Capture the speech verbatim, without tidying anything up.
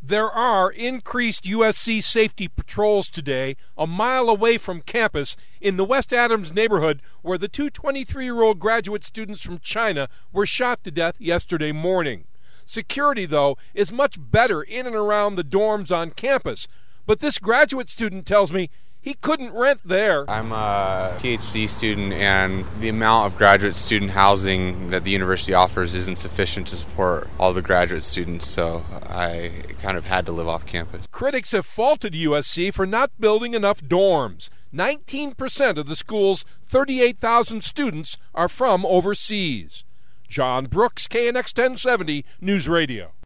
There are increased U S C safety patrols today a mile away from campus in the West Adams neighborhood where the two twenty-three-year-old graduate students from China were shot to death yesterday morning. Security, though, is much better in and around the dorms on campus. But this graduate student tells me he couldn't rent there. I'm a PhD student, and the amount of graduate student housing that the university offers isn't sufficient to support all the graduate students, so I kind of had to live off campus. Critics have faulted U S C for not building enough dorms. nineteen percent of the school's thirty-eight thousand students are from overseas. John Brooks, K N X ten seventy News Radio.